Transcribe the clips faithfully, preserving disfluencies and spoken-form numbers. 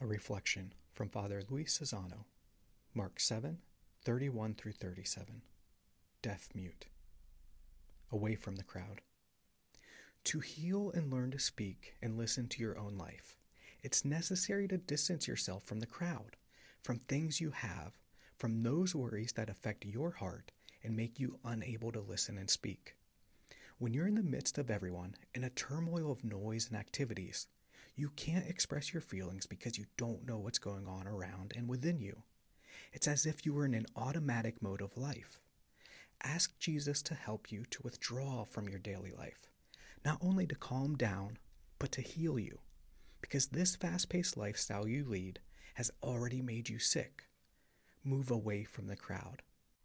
A reflection from Father Luis Cesano, Mark seven, thirty-one through thirty-seven. Deaf mute. Away from the crowd. To heal and learn to speak and listen to your own life, it's necessary to distance yourself from the crowd, from things you have, from those worries that affect your heart and make you unable to listen and speak. When you're in the midst of everyone, in a turmoil of noise and activities, you can't express your feelings because you don't know what's going on around and within you. It's as if you were in an automatic mode of life. Ask Jesus to help you to withdraw from your daily life, not only to calm down, but to heal you, because this fast-paced lifestyle you lead has already made you sick. Move away from the crowd.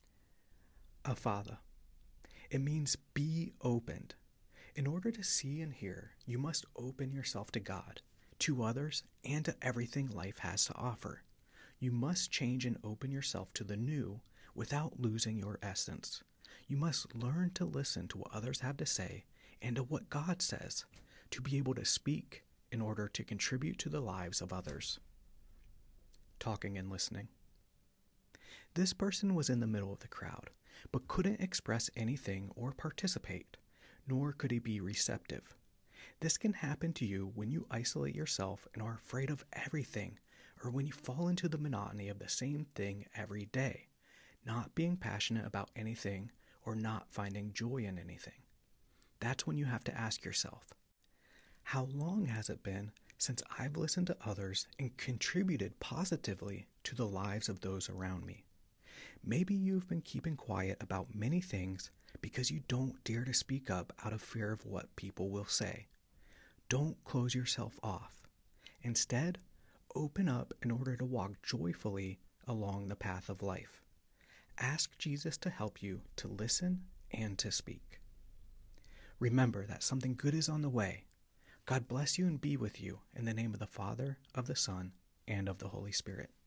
Aphatha. It means be opened. In order to see and hear, you must open yourself to God, to others, and to everything life has to offer. You must change and open yourself to the new without losing your essence. You must learn to listen to what others have to say and to what God says, to be able to speak in order to contribute to the lives of others. Talking and listening. This person was in the middle of the crowd, but couldn't express anything or participate, nor could he be receptive. This can happen to you when you isolate yourself and are afraid of everything, or when you fall into the monotony of the same thing every day, not being passionate about anything or not finding joy in anything. That's when you have to ask yourself, how long has it been since I've listened to others and contributed positively to the lives of those around me? Maybe you've been keeping quiet about many things because you don't dare to speak up out of fear of what people will say. Don't close yourself off. Instead, open up in order to walk joyfully along the path of life. Ask Jesus to help you to listen and to speak. Remember that something good is on the way. God bless you and be with you in the name of the Father, of the Son, and of the Holy Spirit.